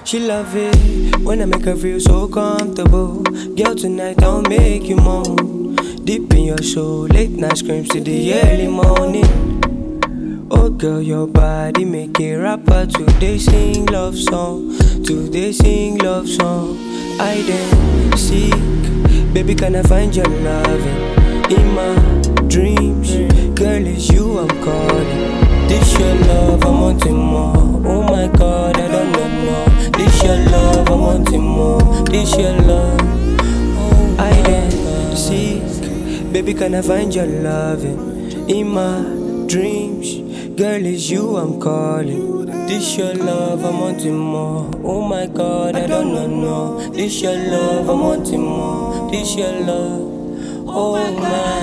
She love it when I make her feel so comfortable. Girl, tonight I'll make you moan. Deep in your soul, late night screams to the early morning. Oh girl, your body make a rapper. Today sing love song, today sing love song. I then seek, baby, can I find your loving in my dreams? Girl, it's you I'm calling. This your love, I'm wanting more. Oh my God, I don't know more. This your love, I'm wanting more. This your love. I then seek, baby, can I find your loving in my dreams? Girl, it's you I'm calling. This your love, I'm wanting more. Oh my God, I don't know no. This your love, I'm wanting more. This your love. Oh my